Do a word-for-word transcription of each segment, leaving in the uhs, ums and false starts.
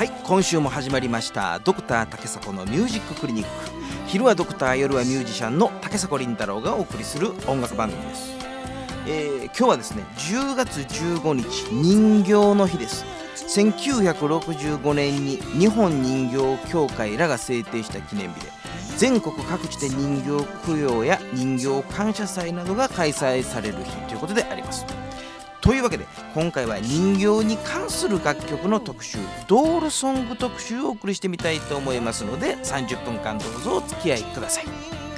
はい、今週も始まりましたドクター竹迫のミュージッククリニック。昼はドクター、夜はミュージシャンの竹迫倫太郎がお送りする音楽番組です。えー、今日はですねじゅうがつじゅうごにち人形の日です。せんきゅうひゃくろくじゅうごねんに日本人形協会らが制定した記念日で、全国各地で人形供養や人形感謝祭などが開催される日ということであります。というわけで今回は人形に関する楽曲の特集、ドールソング特集をお送りしてみたいと思いますので、さんじゅっぷんかんどうぞお付き合いください。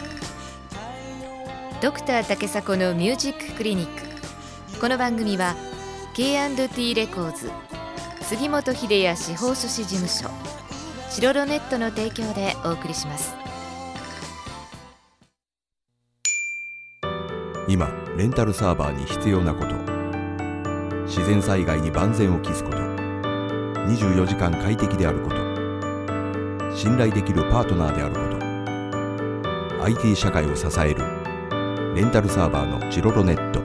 ドクター竹迫のミュージッククリニック。この番組は ケーアンドティー レコーズ、杉本秀哉司法書士事務所、シロロネットの提供でお送りします。 今レンタルサーバーに必要なこと、自然災害に万全を期すこと、にじゅうよじかん快適であること、信頼できるパートナーであること、 アイティー 社会を支えるレンタルサーバーのチロロネット。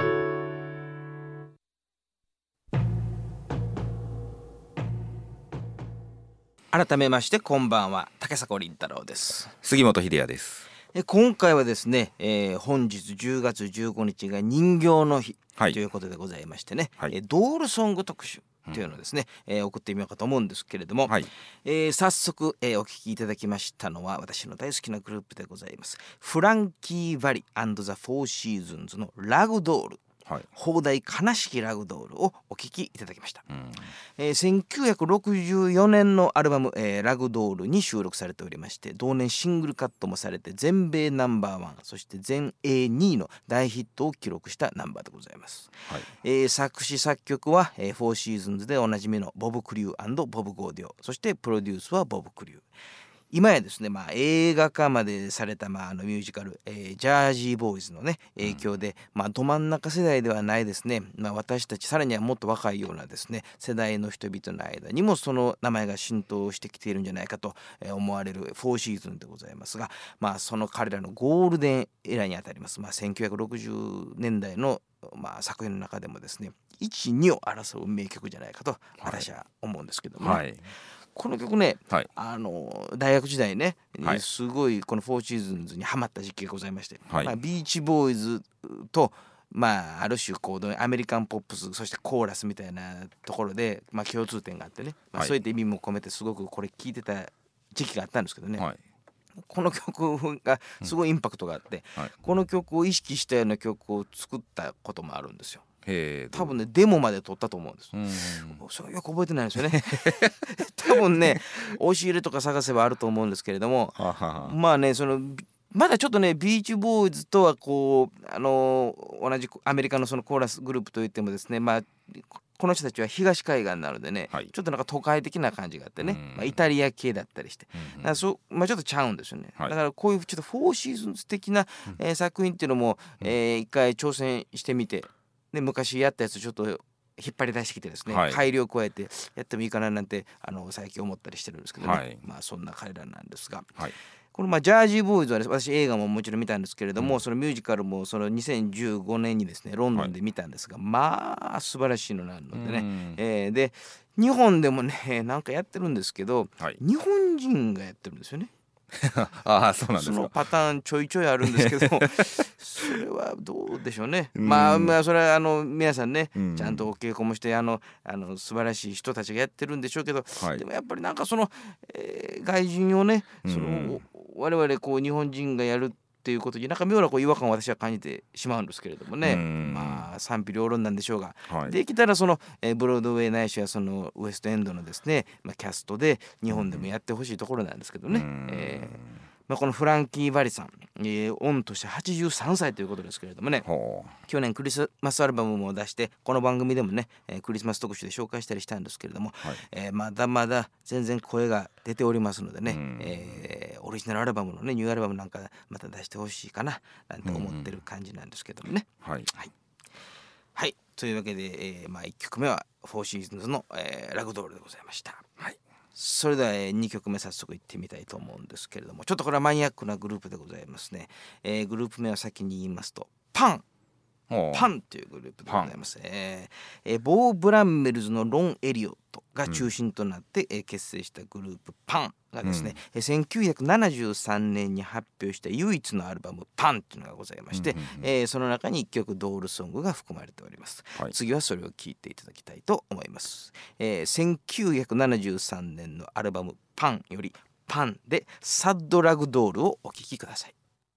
改めましてこんばんは、竹迫倫太郎です。 杉本秀哉です。 え今回はですね、えー、本日じゅうがつじゅうごにちが人形の日ということでございましてね、はい、えドールソング特集というのをですね、うんえー、送ってみようかと思うんですけれども、はいえー、早速、えー、お聴きいただきましたのは私の大好きなグループでございます。フランキー・ヴァリ&ザ・フォー・シーズンズのラグドール、はい、放題悲しきラグドールをお聴きいただきました。うんえー、せんきゅうひゃくろくじゅうよねんのアルバム、えー、ラグドールに収録されておりまして、同年シングルカットもされて全米ナンバーワン、そして全英にいの大ヒットを記録したナンバーでございます。はいえー、作詞作曲は、えー、フォーシーズンズでおなじみのボブ・クリュー&ボブ・ゴーディオ、そしてプロデュースはボブ・クリュー。今やですね、まあ、映画化までされた、まあ、あのミュージカル、えー、ジャージーボーイズのね影響で、まあ、ど真ん中世代ではないですね、まあ、私たちさらにはもっと若いようなですね世代の人々の間にもその名前が浸透してきているんじゃないかと思われるフォーシーズンでございますが、まあ、その彼らのゴールデンエラーにあたります、まあ、せんきゅうひゃくろくじゅうねんだいの、まあ、作品の中でもですねいち、にを争う名曲じゃないかと私は思うんですけども、ね、はいこの曲ね、はい、あの大学時代ね、はい、すごいこのフォーシーズンズにハマった時期がございまして、はいまあ、ビーチボーイズと、まあ、ある種こうアメリカンポップス、そしてコーラスみたいなところで、まあ、共通点があってね、まあ、そういった意味も込めてすごくこれ聴いてた時期があったんですけどね、はい、この曲がすごいインパクトがあって、うんはい、この曲を意識したような曲を作ったこともあるんですよ。多分ねデモまで撮ったと思うんです。うんそれよく覚えてないんですよね多分ね押し入れとか探せばあると思うんですけれどもまあねそのまだちょっとねビーチボーイズとはこうあのー、同じアメリカのそのコーラスグループといってもですね、まあこの人たちは東海岸なのでね、はい、ちょっとなんか都会的な感じがあってね、まあ、イタリア系だったりして、だからそう、まあ、ちょっとちゃうんですよね、はい、だからこういうちょっとフォーシーズンズ的な、えー、作品っていうのも、えー、一回挑戦してみて、で昔やったやつちょっと引っ張り出してきてですね、はい、改良を加えてやってもいいかななんてあの最近思ったりしてるんですけどね、はい、まあそんな彼らなんですが、はい、このまあジャージーボーイズは、ね、私映画ももちろん見たんですけれども、うん、そのミュージカルもそのにせんじゅうごねんにですねロンドンで見たんですが、はい、まあ素晴らしいのなのでね、うんえー、で日本でもねなんかやってるんですけど、はい、日本人がやってるんですよねああそうなんですか。 そのパターンちょいちょいあるんですけどそれはどうでしょうね。まあまあそれはあの皆さんねちゃんとお稽古もしてあのあの素晴らしい人たちがやってるんでしょうけど、はい、でもやっぱりなんかその、えー、外人をねその我々こう日本人がやるっていうことになんか妙なこう違和感を私は感じてしまうんですけれどもね、まあ賛否両論なんでしょうが、はい、できたらその、えー、ブロードウェイないしはそのウエストエンドのですね、まあ、キャストで日本でもやってほしいところなんですけどね、えーまあ、このフランキー・バリさん、えー、御年はちじゅうさんさいということですけれどもね、去年クリスマスアルバムも出してこの番組でもね、えー、クリスマス特集で紹介したりしたんですけれども、はいえー、まだまだ全然声が出ておりますのでね、えー、オリジナルアルバムのねニューアルバムなんかまた出してほしいかななんて思ってる感じなんですけどもね、はい、はいはい、というわけで、えーまあ、いっきょくめはフォーシーズンズの、えー、ラグドールでございました。はいそれではにきょくめ早速いってみたいと思うんですけれども、ちょっとこれはマニアックなグループでございますね、えー、グループ名は先に言いますとパンパンというグループでございます、えーえー、ボー・ブランメルズのロン・エリオットが中心となって、うんえー、結成したグループパンがですね、うん、せんきゅうひゃくななじゅうさんねんに発表した唯一のアルバムパンというのがございまして、うんうんうんえー、その中にいっきょくドールソングが含まれております、はい、次はそれを聴いていただきたいと思います、えー、せんきゅうひゃくななじゅうさんねんのアルバムパンよりパンでサッドラグドールをお聴きください。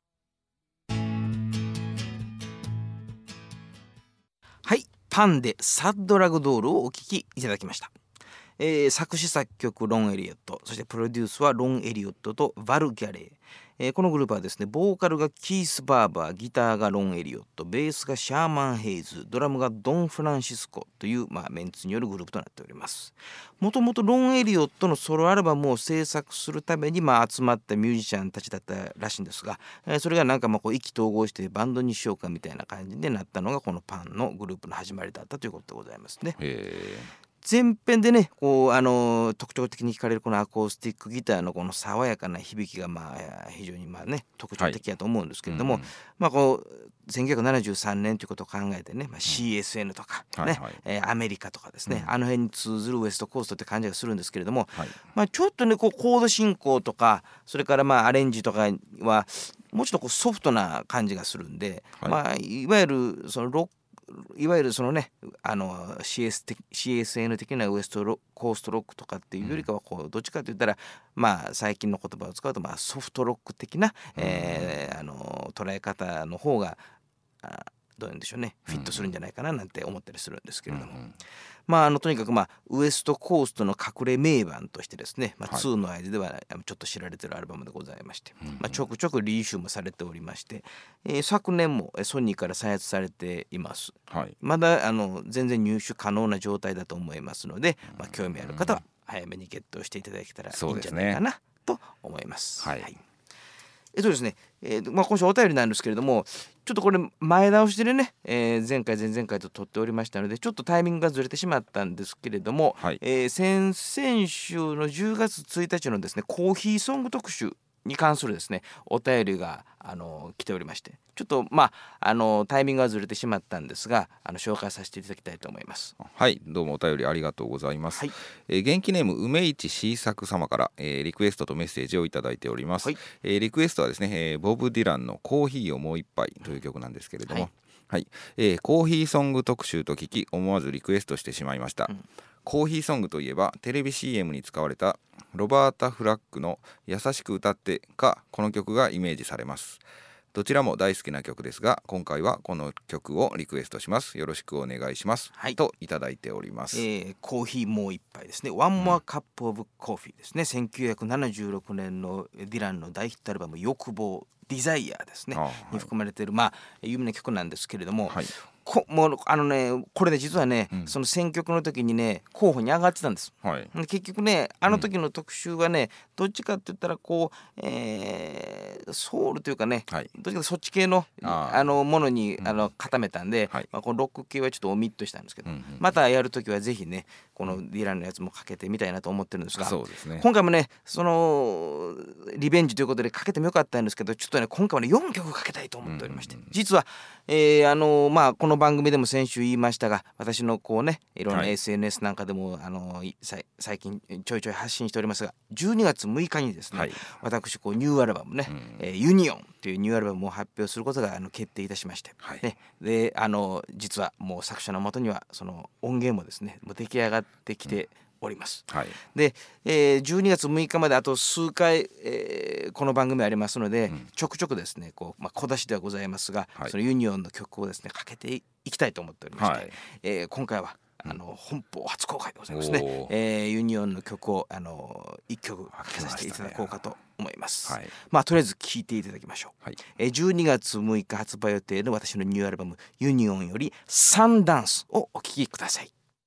はい、パンでサッドラグドールをお聴きいただきました、えー、作詞作曲ロン・エリオット、そしてプロデュースはロン・エリオットとヴァル・ギャレー、えー、このグループはですね、ボーカルがキース・バーバー、ギターがロン・エリオット、ベースがシャーマン・ヘイズ、ドラムがドン・フランシスコという、まあ、メンツによるグループとなっております。もともとロン・エリオットのソロアルバムを制作するために、まあ、集まったミュージシャンたちだったらしいんですが、えー、それがなんかまあこう意気投合してバンドにしようかみたいな感じでなったのがこのパンのグループの始まりだったということでございますね。 へー。 前編でねこうあの特徴的に聞かれるこのアコースティックギターのこの爽やかな響きがまあ非常にまあね特徴的だと思うんですけれども、はいうん、まあこうせんきゅうひゃくななじゅうさんねんということを考えてね、まあ、シーエスエヌ とかね、はいはいえー、アメリカとかですね、うん、あの辺に通ずるウエストコーストって感じがするんですけれども、はいまあ、ちょっとねこうコード進行とかそれからまあアレンジとかはもうちょっとこうソフトな感じがするんで、はいまあ、いわゆるそのロックいわゆるそのねあの シーエス 的 シーエスエヌ 的なウエストロコーストロックとかっていうよりかはこうどっちかといったらまあ最近の言葉を使うとまあソフトロック的な、えー、あの捉え方の方があどういうんでしょうねフィットするんじゃないかななんて思ったりするんですけれども、うんうん、まああのとにかくまあウエストコーストの隠れ名盤としてですね、まあ、ツーの間ではちょっと知られているアルバムでございまして、はいまあ、ちょくちょくリーシューもされておりまして、えー、昨年もソニーから再発されています、はい、まだあの全然入手可能な状態だと思いますので、まあ、興味ある方は早めにゲットしていただけたらいいんじゃないかなと思います。はいはいえっとですね、えーまあ、今週お便りなんですけれどもちょっとこれ前倒しでね、えー、前回前々回と撮っておりましたのでちょっとタイミングがずれてしまったんですけれども、はいえー、先々週のじゅうがつついたちのですねコーヒーソング特集に関するですねお便りがあの来ておりましてちょっとまああのタイミングがずれてしまったんですがあの紹介させていただきたいと思います。 はいどうもお便りありがとうございます、はいえー、元気ネーム梅市シー作様から、えー、リクエストとメッセージをいただいております、はいえー、リクエストはですね、えー、ボブ・ディランのコーヒーをもう一杯という曲なんですけれども、はいはいえー、コーヒーソング特集と聞き思わずリクエストしてしまいました、うんコーヒーソングといえばテレビ シーエム に使われたロバータ・フラッグの優しく歌ってかこの曲がイメージされます。どちらも大好きな曲ですが今回はこの曲をリクエストします。よろしくお願いします、はい、といただいております、 えー、コーヒーもう一杯ですね One More Cup of Coffee ですね、うん、せんきゅうひゃくななじゅうろくねんのディランの大ヒットアルバム欲望ディザイアですね、はい、に含まれているまあ有名な曲なんですけれども、はいこもうあのねこれね実はね、うん、その選曲の時にね候補に上がってたんです、はい、結局ねあの時の特集はね、うん、どっちかって言ったらこう、えー、ソウルというかね、はい、どっちかそっち系の あ, あのものに、うん、あの固めたんで、はいまあ、このロック系はちょっとオミットしたんですけど、うんうん、またやる時はぜひねこのディランのやつもかけてみたいなと思ってるんですが、そうですね、今回もねそのリベンジということでかけてもよかったんですけどちょっとね今回はねよんきょくかけたいと思っておりまして、うんうん、実は、えー、あのまあこの番組でも先週言いましたが私のこうねいろんな エスエヌエス なんかでも、はい、あの最近ちょいちょい発信しておりますがじゅうにがつむいかにですね、はい、私こうニューアルバムね、うんえー、ユニオンというニューアルバムを発表することがあの決定いたしまして、はいね、であの実はもう作者のもとにはその音源もですねもう出来上がってきて、うんおります、はいでえー、じゅうにがつむいかまであと数回、えー、この番組ありますので、うん、ちょくちょくですねこう、まあ、小出しではございますが、はい、そのユニオンの曲をですねかけていきたいと思っておりまして、はいえー、今回はあの本邦初公開でございますね、えー、ユニオンの曲をあのいっきょくかけさせていただこうかと思います、はいまあ、とりあえず聴いていただきましょう、はいえー、じゅうにがつむいか発売予定の私のニューアルバムユニオンよりサンダンスをお聴きください。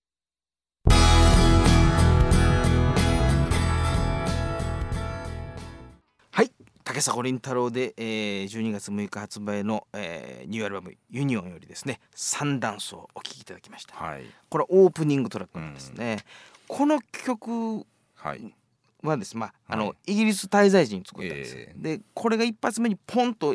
竹迫倫太郎で、えー、じゅうにがつむいか発売の、えー、ニューアルバムユニオンよりですねサンダンスをお聴きいただきました、はい、これはオープニングトラックなんですね、うん、この曲はですね、まああのはい、イギリス滞在時に作ったんです、えー、でこれが一発目にポンと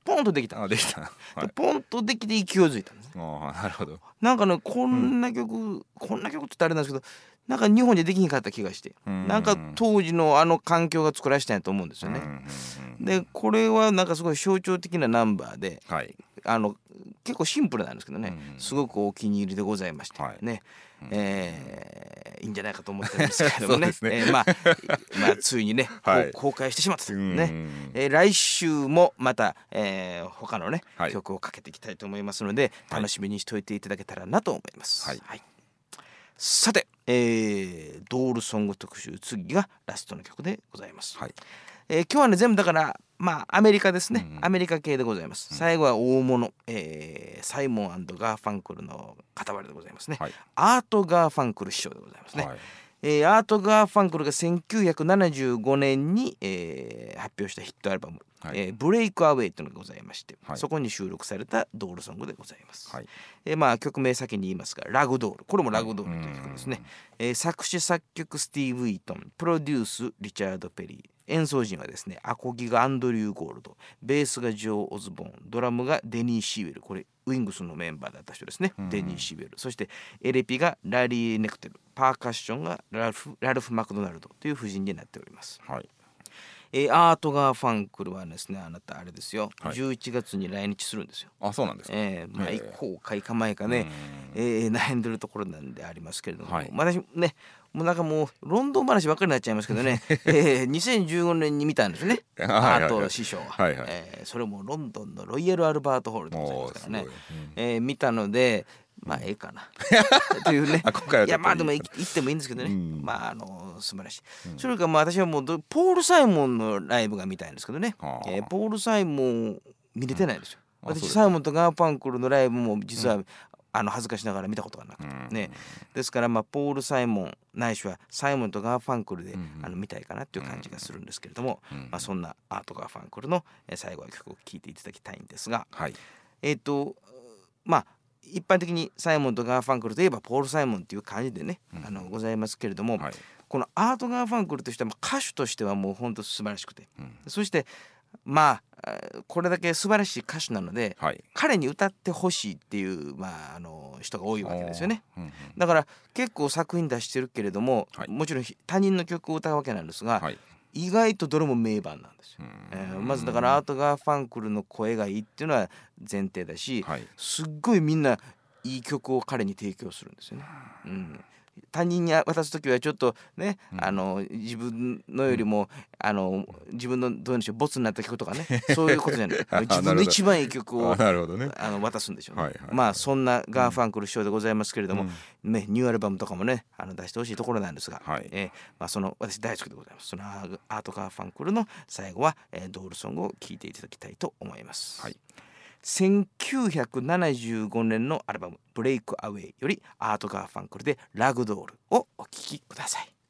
ポンとできた。 あできた、はい、 でポンとできて勢いづいたんですね。 あなるほど。 なんかねこんな曲、うん、こんな曲って言ったらあれなんですけど、なんか日本でできなかった気がして、んなんか当時のあの環境が作らせたんやと思うんですよね。でこれはなんかすごい象徴的なナンバーで、はい、あの結構シンプルなんですけどね、すごくお気に入りでございまして、はい、ね、えー、いいんじゃないかと思ってるんですけどもね。えー、まあ、まあついにね、はい、公開してしまったというね、えー、来週もまた、えー、他のね、はい、曲をかけていきたいと思いますので、楽しみにしておいていただけたらなと思います。はいはい、さて、えー、ドールソング特集、次がラストの曲でございます。はい、えー、今日はね全部だからまあアメリカですね、うん、アメリカ系でございます。うん、最後は大物、えー、サイモン&ガーファンクルの傍らでございますね。はい、アート・ガーファンクル師匠でございますね。はい、えー、アート・ガーファンクルがせんきゅうひゃくななじゅうごねんに、えー、発表したヒットアルバム、はい、えー、ブレイクアウェイというのがございまして、はい、そこに収録されたドールソングでございます。はい、えー、まあ曲名先に言いますがラグドール、これもラグドールという曲ですね。はい、えー、作詞作曲スティーブ・イートン、プロデュースリチャード・ペリー、演奏陣はですねアコギがアンドリュー・ゴールド、ベースがジョー・オズボーン、ドラムがデニー・シーウェル、これウィングスのメンバーだった人ですね、うん、デニー・シーウェル、そしてエレピがラリー・ネクテル、パーカッションがラルフ・ラルフ・マクドナルドという布陣になっております。はい、えー、アート・ガーファンクルはですね、あなたあれですよ、はい、じゅういちがつに来日するんですよ。あ、そうなんですか。えー、まあ行こうか行かないかね、えー、悩んでるところなんでありますけれども、はい、私ねもうなんかもうロンドン話ばっかりになっちゃいますけどね、えー、にせんじゅうごねんに見たんですねアート師匠は、はいはい、えー、それもロンドンのロイヤルアルバートホールでございますからね、うん、えー、見たのでまあええかなというねいやまあでも行ってもいいんですけどね、うん、まああの素晴らしい、うん、それからまあ私はもうポール・サイモンのライブが見たいんですけどね、えー、ポール・サイモン見れてないんですよ、うん、私サイモンとガーファンクルのライブも実は、うん、あの恥ずかしながら見たことがなくて、うん、ね、ですからまあポール・サイモンないしはサイモンとガーファンクルで、うん、あの見たいかなっていう感じがするんですけれども、うん、まあ、そんなアート・ガーファンクルの最後の曲を聴いていただきたいんですが、はい、えっ、ー、とまあ一般的にサイモンとガーファンクルといえばポール・サイモンっていう感じでね、うん、あのございますけれども、はい、このアート・ガーファンクルとしては歌手としてはもう本当素晴らしくて、うん、そしてまあこれだけ素晴らしい歌手なので、はい、彼に歌ってほしいっていう、まあ、あの人が多いわけですよね、うんうん、だから結構作品出してるけれども、はい、もちろん他人の曲を歌うわけなんですが、はい、意外とどれも名盤なんですよ、えー、まずだからアート・ガーファンクルの声がいいっていうのは前提だし、はい、すっごいみんないい曲を彼に提供するんですよね、うん、他人に渡すときはちょっとね、うん、あの自分のよりも、うん、あの自分のどうでしょうボツになった曲とかねそういうことじゃない自分の一番いい曲をあね、あの渡すんでしょうね、はいはいはい、まあそんなガーファンクル師匠でございますけれども、うん、ね、ニューアルバムとかもねあの出してほしいところなんですが、はい、えーまあ、その私大好きでございます。そのアート・ガーファンクルの最後は、えー、ドールソングを聴いていただきたいと思います、はい、せんきゅうひゃくななじゅうごねんのアルバムブレイクアウェイよりアート・ガーファンクルでラグドールをお聴きください。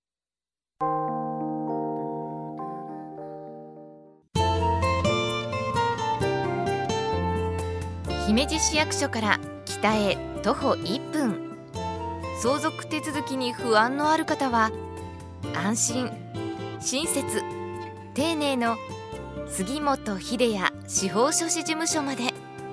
姫路市役所から北へ徒歩いっぷん、相続手続きに不安のある方は安心親切丁寧の杉本秀哉司法書士事務所まで。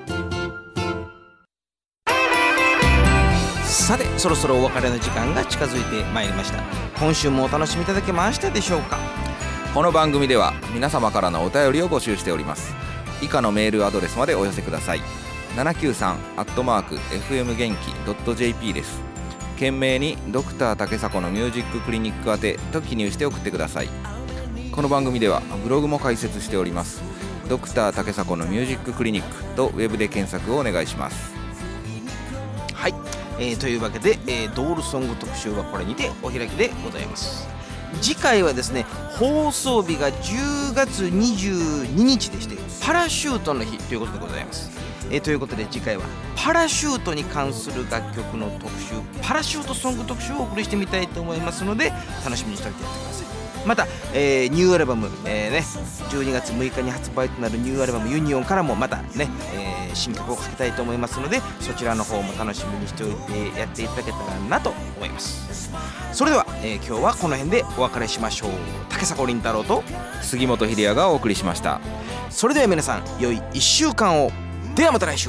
さてそろそろお別れの時間が近づいてまいりました。今週もお楽しみいただけましたでしょうか。 この番組では皆様からのお便りを募集しております。以下のメールアドレスまでお寄せください。ななきゅうさんアットマーク エフエム 元気 ドット ジェーピー です。懸命にドクター竹迫のミュージッククリニック宛てと記入して送ってください。この番組ではブログも開設しております。ドクター竹迫のミュージッククリニックとウェブで検索をお願いします。 はい、えー、というわけで、えー、ドールソング特集はこれにてお開きでございます。次回はですね放送日がじゅうがつにじゅうににちでしてパラシュートの日ということでございます。えー、ということで次回はパラシュートに関する楽曲の特集パラシュートソング特集をお送りしてみたいと思いますので楽しみにしておいてやってください。また、えー、ニューアルバム、えーね、じゅうにがつむいかに発売となるニューアルバムユニオンからもまたね、えー、新曲をかけたいと思いますのでそちらの方も楽しみにしておいてやっていただけたらなと思います。それでは、えー、今日はこの辺でお別れしましょう。竹迫倫太郎と杉本秀哉がお送りしました。 それでは皆さん良いいっしゅうかんを。ではまた来週。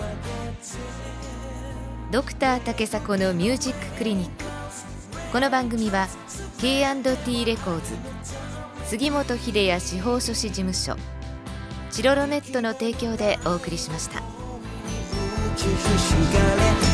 ドクター竹迫のミュージッククリニック。この番組は ケーアンドティー レコーズ、杉本秀哉司法書士事務所、チロロネットの提供でお送りしました。